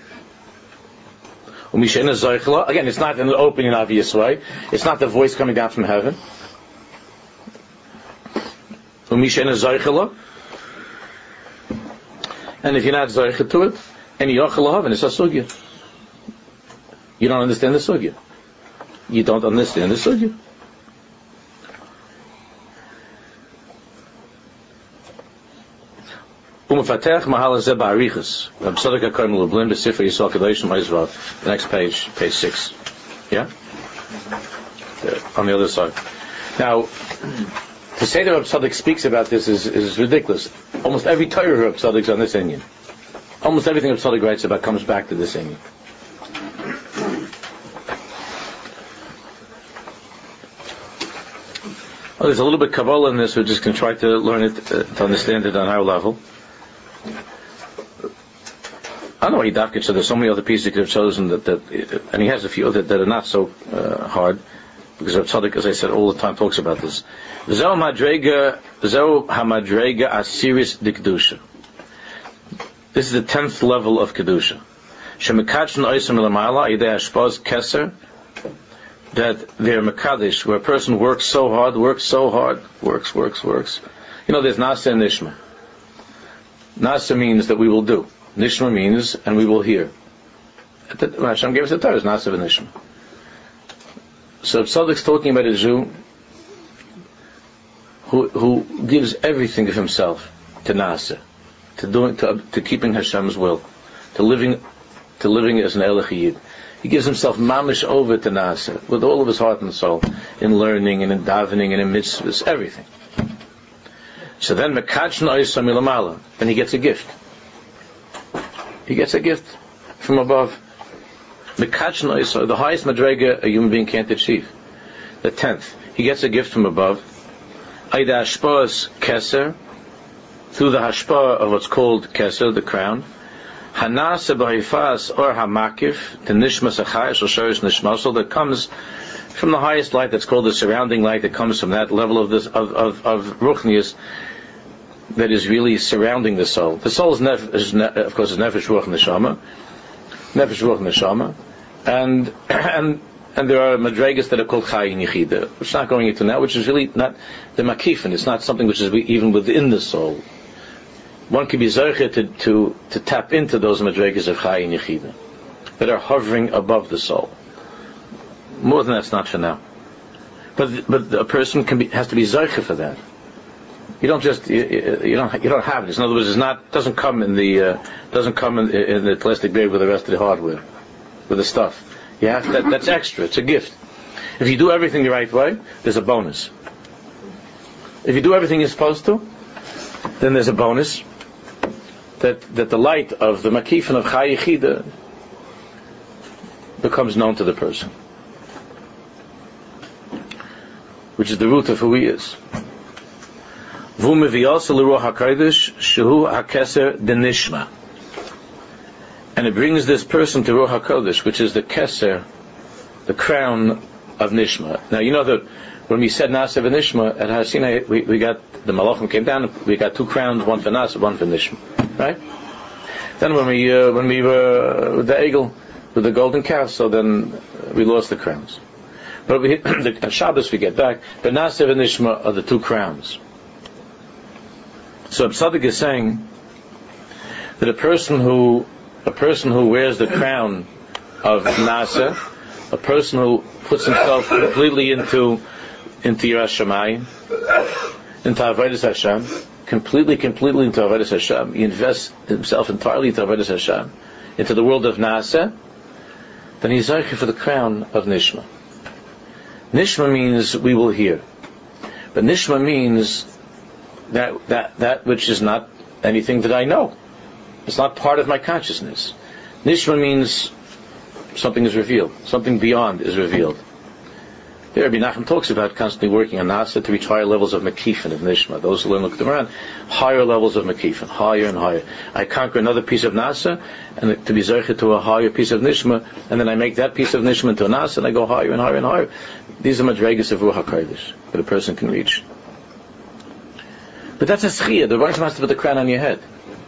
Again, it's not in an open and obvious way. It's not the voice coming down from heaven. And if you're not zaycha to it, and it's a sugya. You don't understand the sugya. You don't understand the sugya. Umafatech Mahala Zeh Ba'arichas. Reb Tzadok HaKohen Lublin B'Sifra Yisrael Kedoshim Ha'Yisrael. The next page, page six. Yeah? There, on the other side. Now, to say that Reb Tzadok speaks about this is, is ridiculous. Almost every Torah of Reb Tzadok is on this Inyan. Almost everything Reb Tzadok writes about comes back to this Inyan. Well, there's a little bit of Kabbalah in this. We're just going to try to learn it, uh, to understand it on our level. I don't know why he dafkid, so there's so many other pieces he could have chosen that, that and he has a few that, that are not so uh, hard, because Rav Tzadok, as I said, all the time talks about this. Zeo madrega, zeo hamadrega asiris dikdusha. This is the tenth level of kedusha. Shemekachn oisem elamayla yidei hashpaz keser, that they're mekadesh, where a person works so hard, works so hard, works, works, works. You know, there's nasa and nishma. Nasa means that we will do. Nishma means, and we will hear. Hashem gave us the Torah, it's Nasa and Nishma. So Tzadok's talking about a Jew who who gives everything of himself to Nasa, to doing, to, to keeping Hashem's will, to living, to living as an Elech Yid. He gives himself mamish over to Nasa with all of his heart and soul, in learning and in davening and in mitzvahs, everything. So then, Mekachna Oisam Ilamala, then he gets a gift. He gets a gift from above. Mekachna Oisam, the highest madrega a human being can't achieve. The tenth, he gets a gift from above. Aida Hashpa'as Keser, through the hashpa'ah of what's called Keser, the crown. Hanasa B'Hifas or Hamakif, the Nishmas Achayas or Shorish Nishmasol, that comes from the highest light, that's called the surrounding light, that comes from that level of this of of, of Ruchnius, that is really surrounding the soul. The soul is, nef- is ne- of course, is Nefesh Ruach Neshama, Nefesh Ruach Neshama, and and and there are madregas that are called Chayin Yechida, which is not going into now, which is really not the Makifin. It's not something which is even within the soul. One can be zeicher to, to to tap into those madregas of Chayin Yechida that are hovering above the soul. More than that's not for now. But but a person can be has to be zeicher for that. You don't just you, you don't you don't have this. In other words, it's not doesn't come in the uh, doesn't come in, in the plastic bag with the rest of the hardware, with the stuff. You have that, that's extra. It's a gift. If you do everything the right way, there's a bonus. If you do everything you're supposed to, then there's a bonus that that the light of the makifin of Chai Yechida becomes known to the person, which is the root of who he is. And it brings this person to Ruach HaKodesh, which is the keser, the crown of Nishma. Now you know that when we said Nasa v'Nishma at Har Sinai, we, we got the Malachim came down. We got two crowns, one for Nasa, one for Nishma, right? Then when we uh, when we were with the Egel, with the golden calf, so then we lost the crowns. But we, the, on Shabbos we get back. The Nasa v'Nishma are the two crowns. So Tzaddik is saying that a person who a person who wears the crown of Nasa, a person who puts himself completely into into Yiras Shamayim, into Avodas Hashem, completely, completely into Avodas Hashem. He invests himself entirely into Avodas Hashem, into the world of Nasa. Then he's zeicher for the crown of Nishma. Nishma means we will hear, but Nishma means that that that which is not anything that I know. It's not part of my consciousness. Nishma means something is revealed, something beyond is revealed. There, Rabbi Nachum talks about constantly working on Nasa to reach higher levels of Makifin, of Nishma. Those who learn look around, higher levels of Makifin, higher and higher. I conquer another piece of Nasa, and to be Zeicher to a higher piece of Nishma, and then I make that piece of Nishma into a Nasa, and I go higher and higher and higher. These are Madregas of Ruach HaKodesh that a person can reach. But that's a schiyah. The Rosh has to put the crown on your head.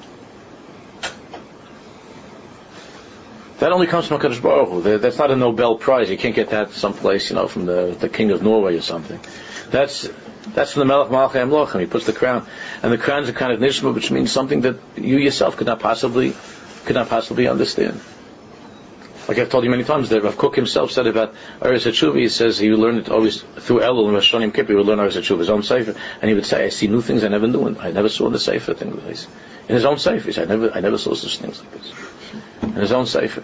That only comes from HaKadosh Baruch Hu. That's not a Nobel Prize. You can't get that someplace, you know, from the, the King of Norway or something. That's that's from the Melech Malchei Amlochim. He puts the crown, and the crown is a kind of nishma, which means something that you yourself could not possibly could not possibly understand. Like I've told you many times, that Rav Kook himself said about Oros HaTshuva. He says he would learn it always through Elul and Rosh Hashanah Kippur. He would learn Oros HaTshuva, his own sefer, and he would say, "I see new things I never knew, and I never saw in the sefer things like this." In his own sefer, he said, "I never, I never saw such things like this." In his own sefer.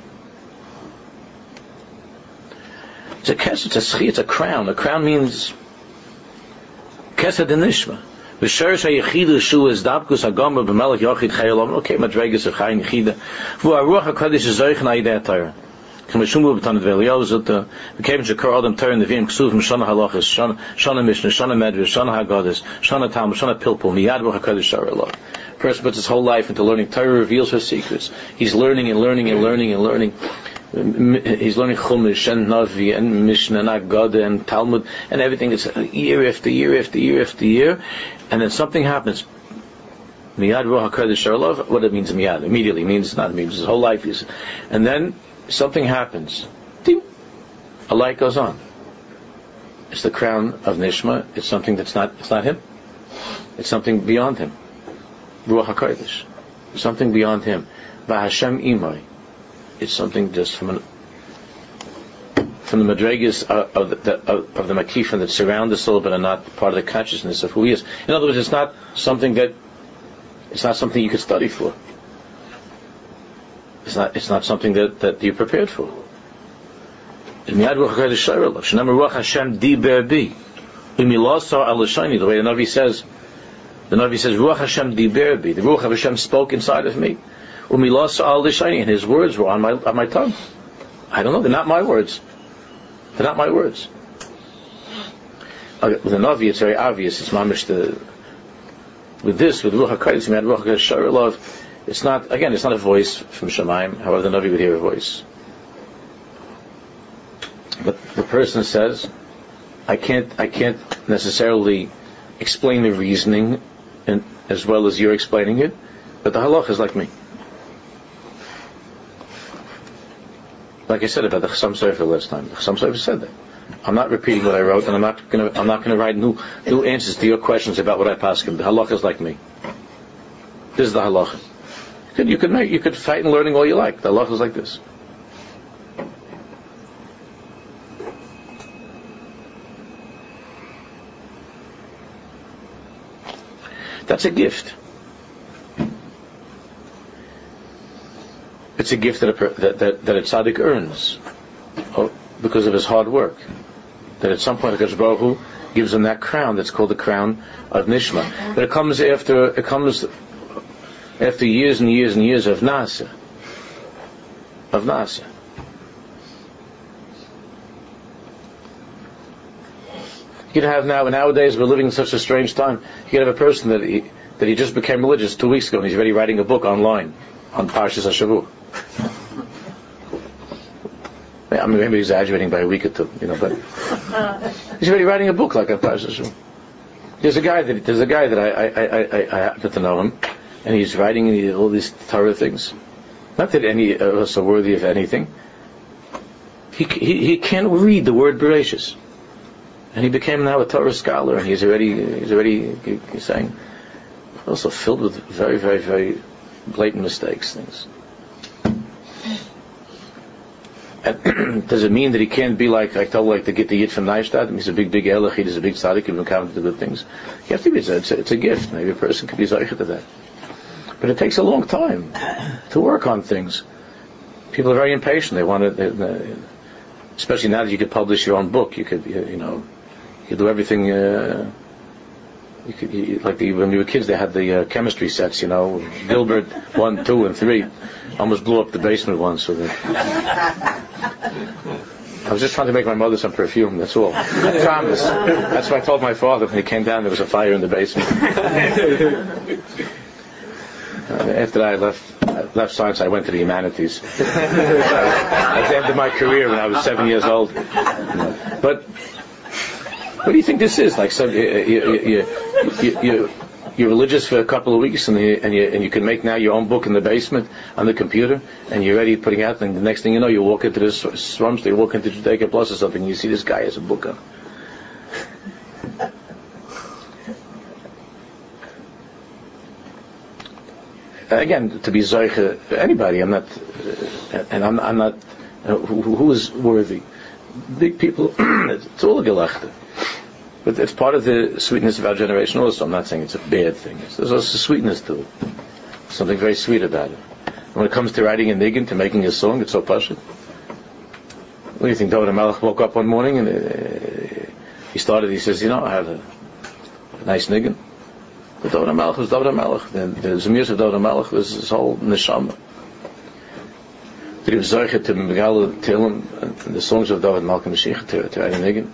It's a kesed, it's a schiyah, it's a crown. A crown means kesed denishma. V'sherish hayechidu shu is dabkus hagama b'melech yochid chayolom. Okay, madregas of chayin yechida. V'u aruach hakadosh is zoichen ha'idei Torah. K'meshumu b'tanat v'eliyahu zutta. V'kevin shekar adam Torah nevim k'suv m'shana halachas, shana mishnah, shana medrash, shana haggadas, shana talmud, shana pilpul. Miyad ruach hakadosh shara Allah. Person puts his whole life into learning. Torah reveals her secrets. He's learning and learning and learning and learning. He's learning Chumash and Navi and Mishnah and Agada and Talmud and everything. It's year after year after year after year, and then something happens. Miyad Ruach HaKodesh Sharlov. What it means, miyad, immediately means not means his whole life is, and then something happens. Ding, a light goes on. It's the crown of Nishma. It's something that's not. It's not him. It's something beyond him. Ruach HaKodesh. Something beyond him. V'Hashem imay. It's something just from an, from the madregas of, of the of, of the makifin that surround the soul, but are not part of the consciousness of who he is. In other words, it's not something that it's not something you could study for. It's not it's not something that, that you're prepared for. The way the Navi says, the Navi says, Ruach Hashem diber bi. The Ruach of Hashem spoke inside of me. And his words were on my on my tongue. I don't know, they're not my words. They're not my words. Okay, with the Navi, it's very obvious. It's mamish the with this, with Ruach HaKodesh, Ruach HaKodesh, it's not, again, it's not a voice from Shemaim, however the Navi would hear a voice. But the person says, I can't I can't necessarily explain the reasoning and, as well as you're explaining it, but the halach is like me. Like I said about the Chassam Sofer last time, the Chassam Sofer said that. I'm not repeating what I wrote, and I'm not going to. I'm not going to write new new answers to your questions about what I paskin. The halacha is like me. This is the halacha. You could you could make you could fight in learning all you like. The halacha is like this. That's a gift. It's a gift that a, that, that, that a tzaddik earns because of his hard work. That at some point, HaKadosh Baruch Hu gives him that crown that's called the crown of Nishma. But it comes after it comes after years and years and years of Nasa. Of Nasa. You could have now, nowadays we're living in such a strange time, you could have a person that he, that he just became religious two weeks ago and he's already writing a book online on Parshas HaShavua. I mean, maybe exaggerating by a week or two, you know, but he's already writing a book like on Parshas HaShavua. There's a guy that there's a guy that I I, I, I, I happen to know him, and he's writing all these Torah things. Not that any of us are worthy of anything. He he, he can't read the word Bereshis. And he became now a Torah scholar, and he's already he's already he's saying also filled with very very very blatant mistakes things. And does it mean that he can't be like I told like to get the Yid from Neustadt? He's a big big elach, he's a big tzaddik, he's been counting the good things. You have to be it's a, it's a gift. Maybe a person could be zeicher to that, but it takes a long time to work on things. People are very impatient. They want to, they, they, especially now that you could publish your own book. You could you, you know. You do everything. Uh, you could, you, like the, when we were kids, they had the uh, chemistry sets. You know, Gilbert one, two, and three. Almost blew up the basement once. So that I was just trying to make my mother some perfume. That's all. I promise. That's what I told my father when he came down. There was a fire in the basement. uh, after I left I left science, I went to the humanities. At the end of my career, when I was seven years old. But. What do you think this is? Like, so you, you, you, you, you, you're religious for a couple of weeks, and you, and you and you can make now your own book in the basement on the computer, and you're ready putting out. And the next thing you know, you walk into this slums, you walk into Judaica Plus or something, and you see this guy has a book on. Again, to be zeicher for anybody, I'm not, uh, and I'm, I'm not. Uh, who, who is worthy? Big people. It's all a gelachter. But it's part of the sweetness of our generation also. I'm not saying it's a bad thing. There's also sweetness to it. Something very sweet about it. When it comes to writing a niggin, to making a song, it's so pashut. What do you think? David HaMelech woke up one morning and uh, he started, he says, you know, I have a, a nice niggin. But David HaMelech was David HaMelech. The, the Zemius of David HaMelech was his whole neshama. That he was zeicher to Megala Tehillim and the songs of David Malcolm Mashiach to, to write a niggin.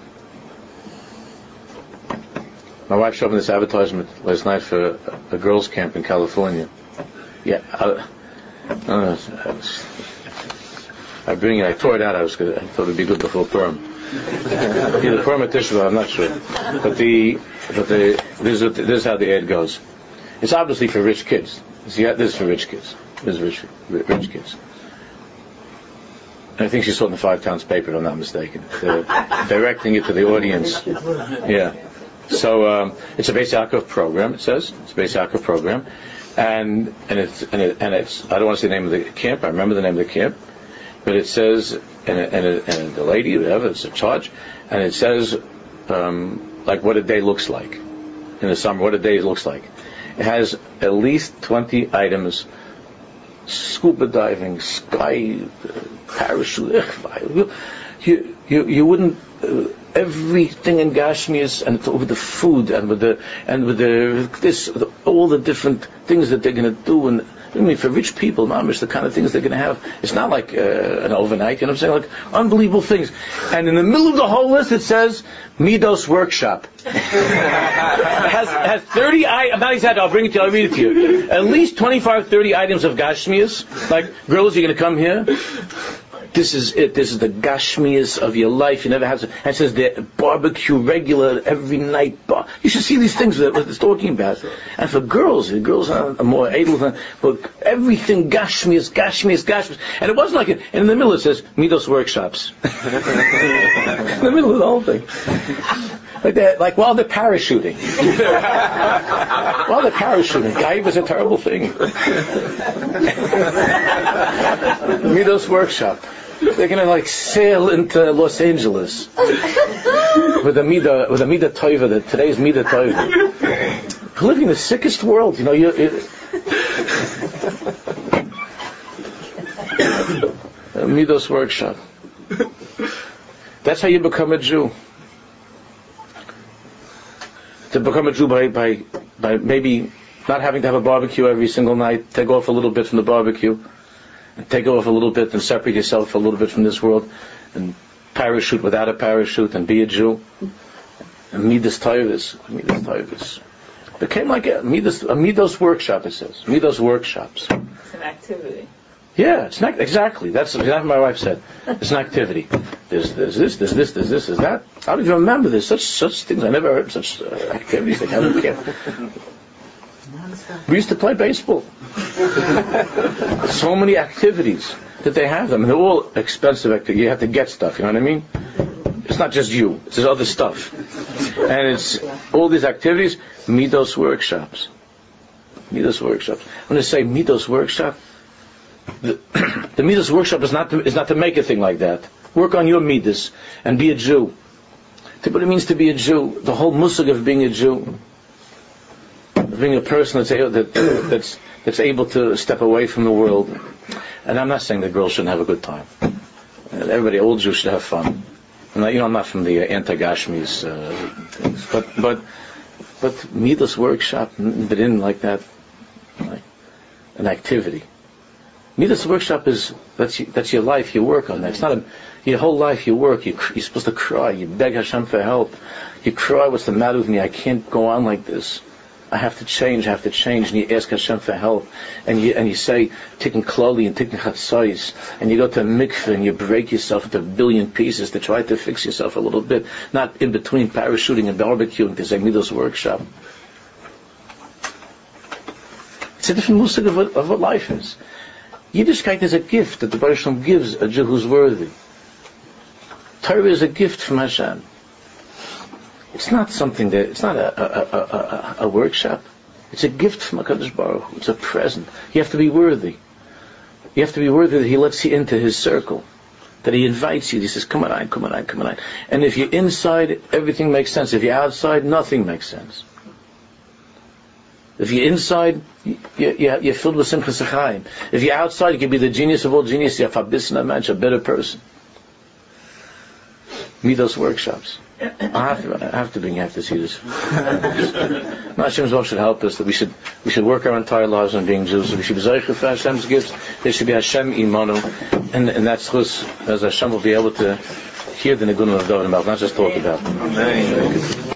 My wife showed me this advertisement last night for a, a girls' camp in California. Yeah, I, I, was, I bring it. I tore it out. I was. I thought it'd be good before Purim. Either Purim or Tisha B'Av, I'm not sure. But the, but the, this is this is how the ad goes. It's obviously for rich kids. See, this is for rich kids. This is rich, rich kids. And I think she saw it in the Five Towns paper, if I'm not mistaken. They're directing it to the audience. Yeah. So um, it's a Beis Yaakov program. It says it's a Beis Yaakov program, and and it's and, it, and it's I don't want to say the name of the camp. I remember the name of the camp, but it says and and, and the lady, whatever, it's a charge, and it says um, like what a day looks like in the summer. What a day looks like. It has at least twenty items: scuba diving, sky, parachute. You you you wouldn't. Uh, Everything in Gashmias, and with the food, and with the and with the this, with the, all the different things that they're going to do, and I mean, for rich people, mamish, the kind of things they're going to have. It's not like uh, an overnight, you know what I'm saying? Like unbelievable things. And in the middle of the whole list, it says Midos Workshop. it has has thirty. I, I'm not exactly. I'll bring it to you. I'll read it to you. At least twenty-five, thirty items of Gashmias. Like, girls, you're going to come here. This is it. This is the gashmias of your life. You never have to. And it says the barbecue regular every night. Bar. You should see these things that it's talking about. And for girls, the girls are more able than. But everything gashmias, gashmias, gashmias. And it wasn't like it. And in the middle it says Midos Workshops. In the middle of the whole thing. Like that, like while they're parachuting. While they're parachuting. Dive is a terrible thing. Midos Workshop. They're gonna like sail into Los Angeles with a mida with a mida toiva. That today's mida toiva. We're living in the sickest world, you know. You, it, Midos workshop. That's how you become a Jew. To become a Jew by, by, by maybe not having to have a barbecue every single night, take off a little bit from the barbecue, and take off a little bit and separate yourself a little bit from this world, and parachute without a parachute and be a Jew. And Midas Taivus, Midas Taivus. Became like a Midas, a Midos workshop, it says. Midos workshops. It's an activity. Yeah, it's not exactly. That's exactly what my wife said. It's an activity. There's, there's this, there's this, there's this, there's that. I don't even remember this. Such such things. I never heard such uh, activities. They haven't kept. We used to play baseball. So many activities that they have them. And they're all expensive activities. You have to get stuff. You know what I mean? It's not just you. It's other stuff. And it's all these activities. Midos workshops. Midos workshops. When I say Midos workshop, The, the Midas workshop is not to, is not to make a thing like that. Work on your Midas and be a Jew. What it means to be a Jew, the whole musig of being a Jew, of being a person that's able, that, that's that's able to step away from the world. And I'm not saying that girls shouldn't have a good time. Everybody, all Jews should have fun. And I, you know, I'm not from the uh, anti-Gashmis uh, things, but but but Midas workshop, but in like that, like an activity. Midas workshop is, that's that's your life, you work on that. It's not a, your whole life you work, you, you're supposed to cry, you beg Hashem for help. You cry, what's the matter with me? I can't go on like this. I have to change, I have to change. And you ask Hashem for help. And you and you say, Tikkun Klali and Tikkun Chatzais. And you go to a mikveh and you break yourself into a billion pieces to try to fix yourself a little bit. Not in between parachuting and barbecuing to say Midas workshop. It's a different musig of what, of what life is. Yiddishkeit is a gift that the Baruch Shalom gives a Jew who's worthy. Torah is a gift from Hashem. It's not something that, it's not a, a, a, a, a workshop. It's a gift from HaKadosh Baruch Hu. It's a present. You have to be worthy. You have to be worthy that He lets you into His circle. That He invites you. He says, come on, come on, come on. And if you're inside, everything makes sense. If you're outside, nothing makes sense. If you're inside, you're, you're filled with Simchas Chaim. If you're outside, you can be the genius of all geniuses. You have Habisna Mensch, a better person. Midos workshops. I have to, I have to bring you have to see this. Hashem's law should help us that we should we should work our entire lives on being Jews. We should be Zeicher for Hashem's gifts. There should be Hashem Imanu, and and that's chus as Hashem will be able to hear the Nigunim of David, not just talk about them. Amen.